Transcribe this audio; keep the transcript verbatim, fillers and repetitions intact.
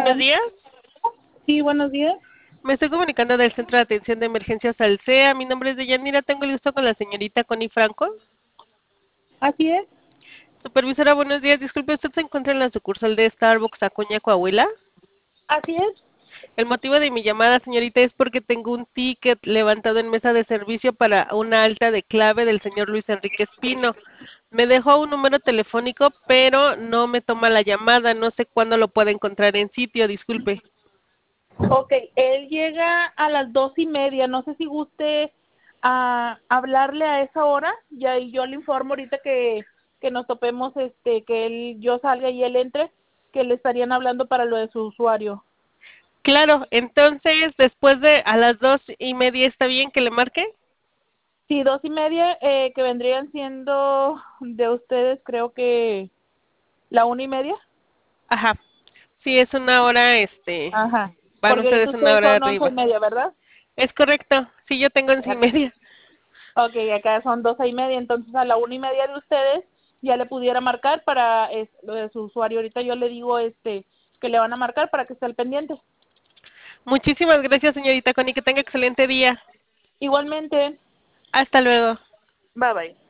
buenos Bueno, días. sí, buenos días. Me estoy comunicando del Centro de Atención de Emergencias Alsea. Mi nombre es Deyanira. Tengo el gusto con la señorita Connie Franco. Así es, Supervisora, buenos días. Disculpe, ¿usted se encuentra en la sucursal de Starbucks Acuña, Coahuila? así es. El motivo de mi llamada, señorita, es porque tengo un ticket levantado en mesa de servicio para una alta de clave del señor Luis Enrique Espino. Me dejó un número telefónico, pero no me toma la llamada. No sé cuándo lo pueda encontrar en sitio, disculpe. Ok, él llega a las dos y media. No sé si guste a hablarle a esa hora. Y ahí yo le informo ahorita que, que nos topemos, este, que él, yo salga y él entre, que le estarían hablando para lo de su usuario. Claro, entonces después de a las dos y media, ¿está bien que le marque? Sí, dos y media, eh, que vendrían siendo de ustedes, creo que la una y media. Ajá. Sí, es una hora, este, Ajá. van Porque ahorita ustedes una ustedes hora son once y arriba. media, ¿verdad? Es correcto. Sí, yo tengo once y Acá. media. Ok, acá son doce y media, entonces a la una y media de ustedes ya le pudiera marcar para es, lo de su usuario. Ahorita yo le digo este que le van a marcar para que esté al pendiente. Muchísimas gracias, señorita Connie. Que tenga excelente día. Igualmente, Hasta luego. bye bye.